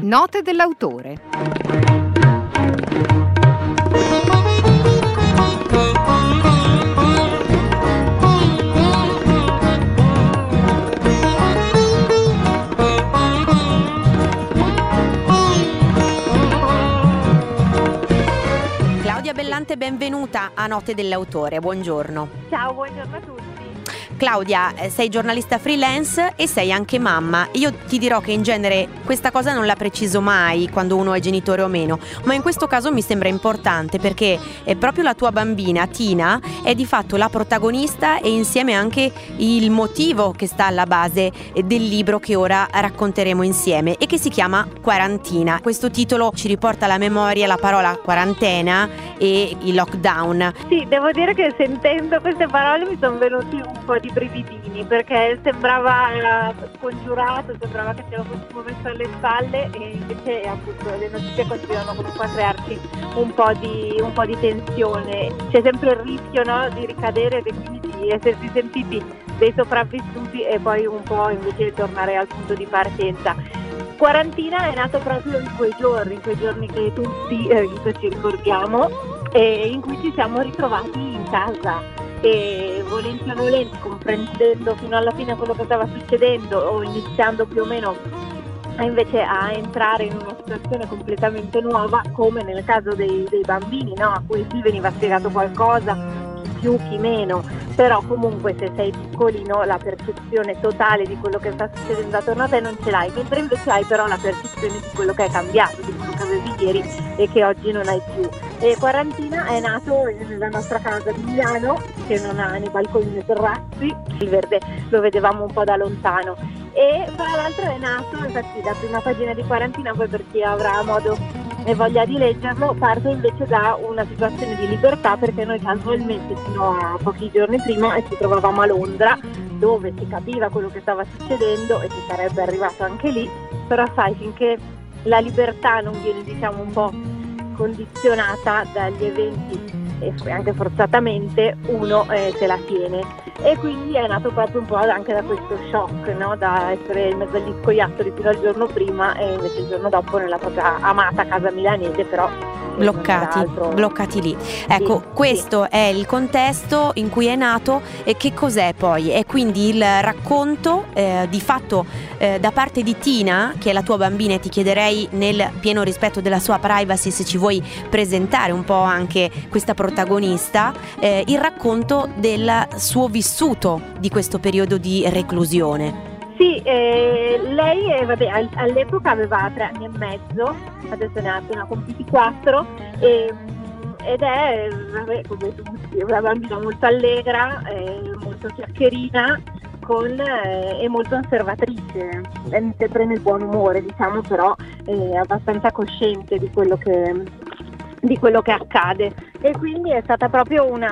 Note dell'autore. Claudia Bellante, benvenuta a Note dell'autore, buongiorno. Ciao, buongiorno a tutti. Claudia, sei giornalista freelance e sei anche mamma. Io ti dirò che in genere questa cosa non la preciso mai quando uno è genitore o meno, ma in questo caso mi sembra importante perché è proprio la tua bambina, Tina, è di fatto la protagonista e insieme anche il motivo che sta alla base del libro che ora racconteremo insieme e che si chiama Quarantina. Questo titolo ci riporta alla memoria la parola quarantena e il lockdown. Sì, devo dire che sentendo queste parole mi sono venuti un po' di brividini perché sembrava scongiurato, sembrava che ce lo fossimo messo alle spalle e invece appunto le notizie continuano comunque a crearci un po' di tensione. C'è sempre il rischio, no, di ricadere e quindi di essersi sentiti dei sopravvissuti e poi un po' invece tornare al punto di partenza. Quarantina è nato proprio in quei giorni che tutti ci ricordiamo e in cui ci siamo ritrovati in casa. E volenti o nolenti, comprendendo fino alla fine quello che stava succedendo o iniziando più o meno invece a entrare in una situazione completamente nuova, come nel caso dei bambini, no? A cui sì veniva spiegato qualcosa, chi più chi meno, però comunque se sei piccolino la percezione totale di quello che sta succedendo attorno a te non ce l'hai, mentre invece hai però la percezione di quello che è cambiato, di quello che avevi ieri e che oggi non hai più. E Quarantina è nato nella nostra casa di Milano, che non ha né balconi né terrazzi, il verde lo vedevamo un po' da lontano. E tra l'altro è nato, infatti la prima pagina di Quarantina, poi per chi avrà modo e voglia di leggerlo, parte invece da una situazione di libertà, perché noi casualmente fino a pochi giorni prima ci trovavamo a Londra, dove si capiva quello che stava succedendo e si sarebbe arrivato anche lì, però sai, finché la libertà non viene diciamo un po' condizionata dagli eventi e anche forzatamente uno se la tiene, e quindi è nato proprio un po' anche da questo shock, no? Da essere in mezzo agli scoiattoli fino al giorno prima e invece il giorno dopo nella propria amata casa milanese, però bloccati lì. Ecco, sì, questo sì. È il contesto in cui è nato. E che cos'è poi? È quindi il racconto di fatto da parte di Tina, che è la tua bambina, e ti chiederei nel pieno rispetto della sua privacy se ci vuoi presentare un po' anche questa protagonista, il racconto del suo vissuto di questo periodo di reclusione. Sì, lei all'epoca aveva 3 anni e mezzo, adesso ne ha appena compiuti 4 ed è come tutti, una bambina molto allegra, molto chiacchierina e molto osservatrice, sempre nel buon umore diciamo, però abbastanza cosciente di quello che accade, e quindi è stata proprio è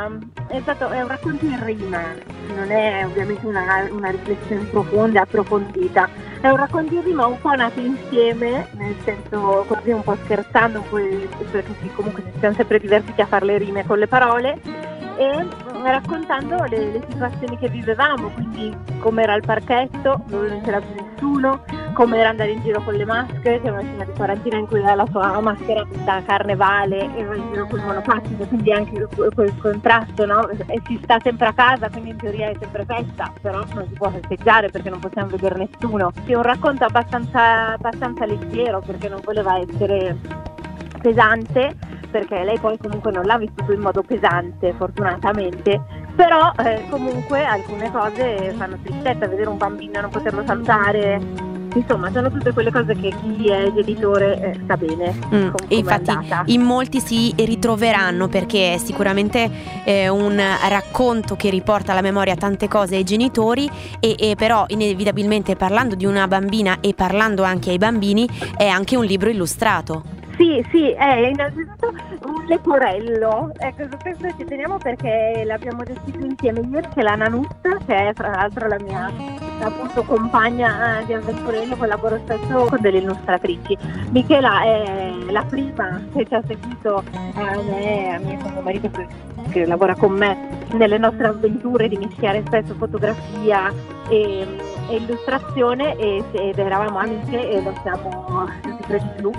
un racconto in rima, non è ovviamente una riflessione profonda, approfondita, è un racconto in rima un po' nato insieme, nel senso così un po' scherzando, perché comunque ci siamo sempre divertiti a fare le rime con le parole, e raccontando le situazioni che vivevamo, quindi come era il parchetto dove non c'era più nessuno, come era andare in giro con le maschere, c'è una scena di Quarantina in cui ha la sua maschera da carnevale e va in giro con il monopattino, quindi anche quel contrasto, no? E si sta sempre a casa, quindi in teoria è sempre festa, però non si può festeggiare perché non possiamo vedere nessuno. È un racconto abbastanza leggero, perché non voleva essere pesante, perché lei poi comunque non l'ha vissuto in modo pesante fortunatamente, però comunque alcune cose fanno tristezza, vedere un bambino e non poterlo salutare, insomma sono tutte quelle cose che chi è genitore sa bene. E infatti in molti si ritroveranno, perché è sicuramente un racconto che riporta alla memoria tante cose ai genitori e però inevitabilmente, parlando di una bambina e parlando anche ai bambini, è anche un libro illustrato. Sì, è innanzitutto un leporello, ecco, su questo ci teniamo perché l'abbiamo gestito insieme ieri, c'è la Nanutta, che è tra l'altro la mia appunto compagna di avventure, io collaboro spesso con delle illustratrici. Michela è la prima che ci ha seguito a me e a mio marito che lavora con me nelle nostre avventure di mischiare spesso fotografia e e illustrazione ed eravamo amiche e lo siamo sempre di più,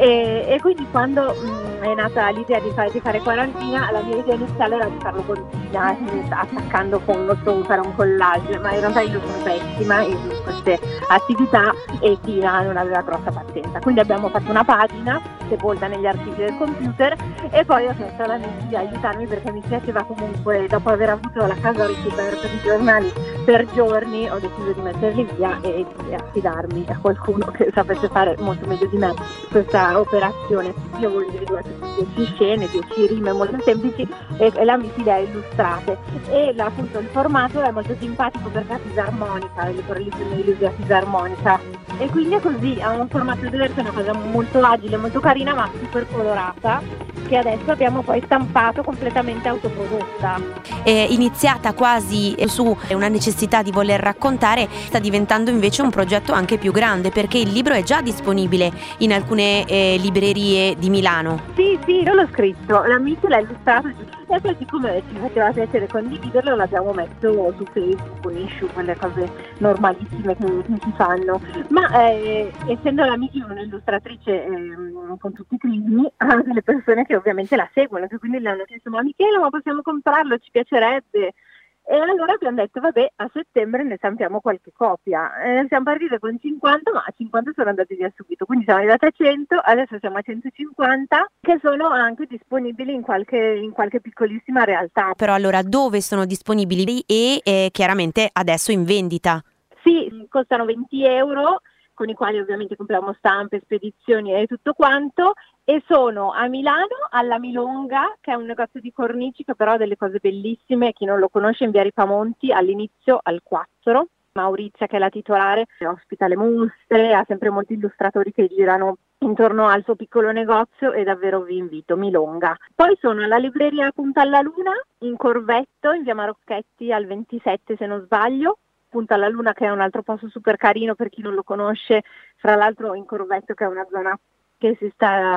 e quindi quando è nata l'idea di fare Quarantina, la mia idea iniziale era di farlo con Tina, attaccando foto, fare un collage, ma in realtà io sono pessima in queste attività e Tina non aveva grossa pazienza, quindi abbiamo fatto una pagina sepolta negli archivi del computer e poi ho chiesto alla Miki di aiutarmi perché mi piaceva comunque, dopo aver avuto la casa ricoperta di giornali per giorni, ho deciso di metterli via e di affidarmi a qualcuno che sapesse fare molto meglio di me questa operazione. Io avevo individuato 10 scene, 10 rime molto semplici e la Miki le ha illustrate, e appunto il formato è molto simpatico perché ha fisarmonica, le correlazioni di lui a fisarmonica, e quindi è così, ha un formato diverso, è una cosa molto agile, molto carina ma super colorata, che adesso abbiamo poi stampato completamente autoprodotta. Iniziata quasi su una necessità di voler raccontare, sta diventando invece un progetto anche più grande, perché il libro è già disponibile in alcune librerie di Milano. Sì, io l'ho scritto, la Miki l'ha illustrato e poi siccome ci faceva piacere condividerlo l'abbiamo messo su Facebook, con issue, quelle cose normalissime che si fanno, ma essendo la Miki un'illustratrice con tutti i crismi, ha delle persone che ovviamente la seguono, che quindi le hanno chiesto: ma Michela, ma possiamo comprarlo, ci piacerebbe? E allora abbiamo detto: vabbè, a settembre ne stampiamo qualche copia. Siamo partiti con 50, ma 50 sono andati via subito, quindi siamo arrivati a 100, adesso siamo a 150, che sono anche disponibili in qualche piccolissima realtà. Però allora dove sono disponibili? E chiaramente adesso in vendita? Sì, costano 20 euro, con i quali ovviamente compriamo stampe, spedizioni e tutto quanto, e sono a Milano, alla Milonga, che è un negozio di cornici che però ha delle cose bellissime. Chi non lo conosce, in via Ripamonti, all'inizio al 4. Maurizia, che è la titolare, ospita le mostre, ha sempre molti illustratori che girano intorno al suo piccolo negozio e davvero vi invito, Milonga. Poi sono alla libreria Punta alla Luna, in Corvetto, in via Marocchetti al 27 se non sbaglio. Punta alla Luna, che è un altro posto super carino per chi non lo conosce, fra l'altro in Corvetto, che è una zona che si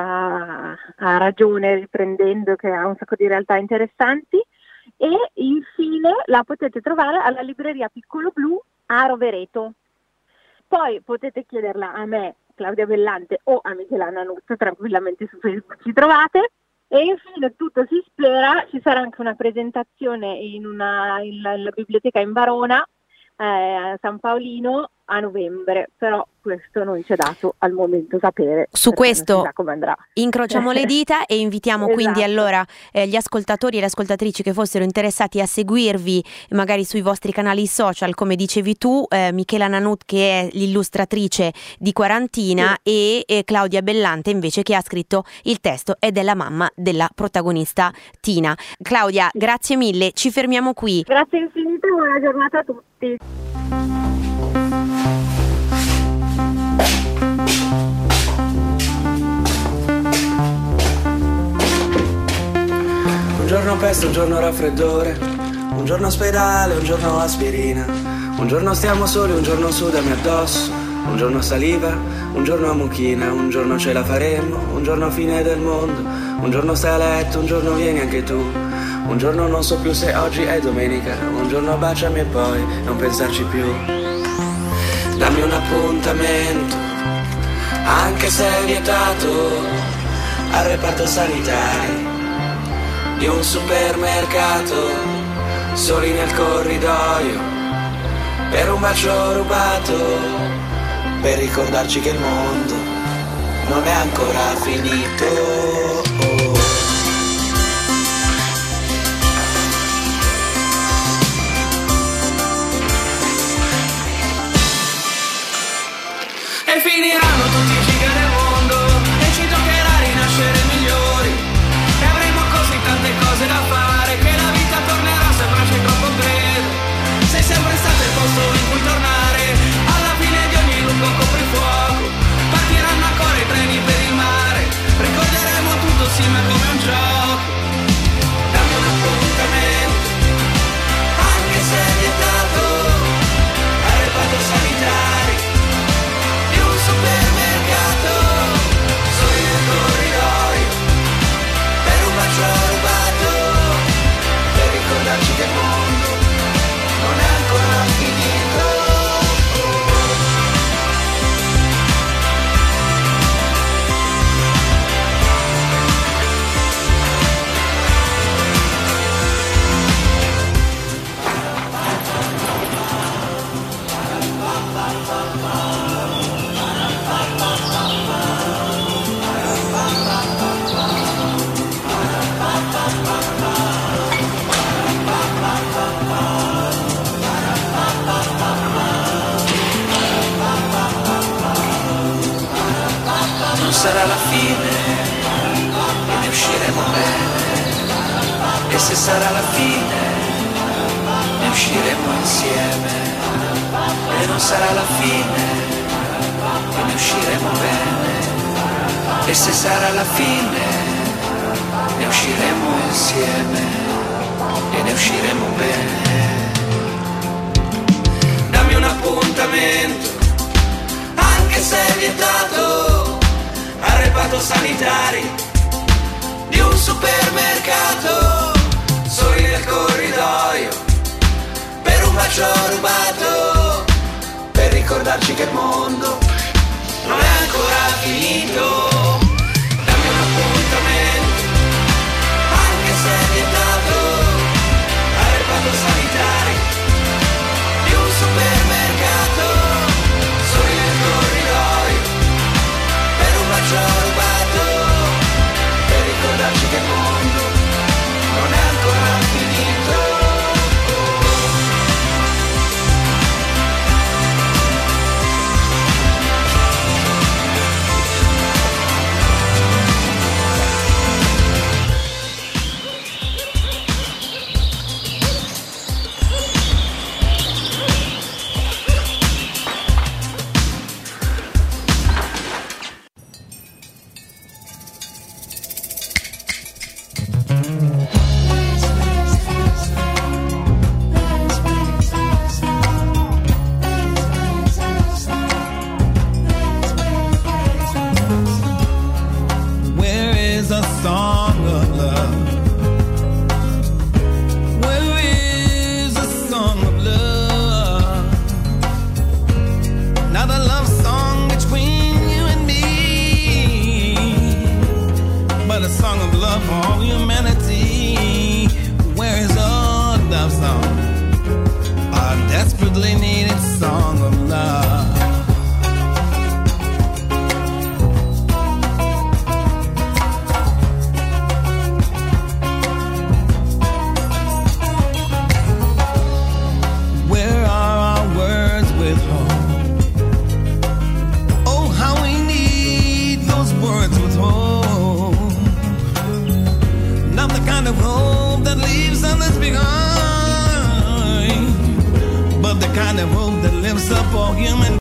sta a ragione riprendendo, che ha un sacco di realtà interessanti. E infine la potete trovare alla libreria Piccolo Blu a Rovereto. Poi potete chiederla a me, Claudia Bellante, o a Michela Nanuzzo, tranquillamente su Facebook ci trovate. E infine, tutto si spera, ci sarà anche una presentazione nella biblioteca in Barona, a San Paolino, a novembre, però questo non ci è dato al momento sapere. Su questo non si sa come andrà. Incrociamo le dita e invitiamo quindi allora gli ascoltatori e le ascoltatrici che fossero interessati a seguirvi magari sui vostri canali social, come dicevi tu, Michela Nanut, che è l'illustratrice di Quarantina, sì, e Claudia Bellante invece, che ha scritto il testo ed è la mamma della protagonista Tina. Claudia, grazie mille, ci fermiamo qui. Grazie infinite, buona giornata a tutti. Un giorno peste, un giorno raffreddore, un giorno ospedale, un giorno aspirina, un giorno stiamo soli, un giorno sudami addosso, un giorno saliva, un giorno mucchina, un giorno ce la faremo, un giorno fine del mondo, un giorno stai a letto, un giorno vieni anche tu, un giorno non so più se oggi è domenica, un giorno baciami e poi non pensarci più. Dammi un appuntamento, anche se è vietato, al reparto sanitario di un supermercato, soli nel corridoio, per un bacio rubato, per ricordarci che il mondo non è ancora finito. E finiranno tutti i giga del mondo e ci toccherà rinascere migliori, e avremo così tante cose da fare che la vita tornerà a sembrarci troppo breve. Sei sempre stato il posto in cui tornare, alla fine di ogni lungo coprifuoco partiranno ancora i treni per il mare, ricorderemo tutto insieme come un gioco. Dammi un appuntamento, anche se è vietato, al reparto sanitario di un supermercato, Non sarà la fine e ne usciremo bene, e se sarà la fine ne usciremo insieme, e non sarà la fine e ne usciremo bene, e se sarà la fine ne usciremo insieme e ne usciremo bene. Dammi un appuntamento, anche se è vietato, al reparto sanitari di un supermercato, soli nel corridoio, per un bacio rubato, per ricordarci che il mondo non è ancora finito. Dammi un appuntamento, anche se è vietato, al reparto sanitari di un supermercato, soli nel corridoio, per un bacio rubato, per ricordarci che il mondo non è ancora finito. Kind of hope that lives up all human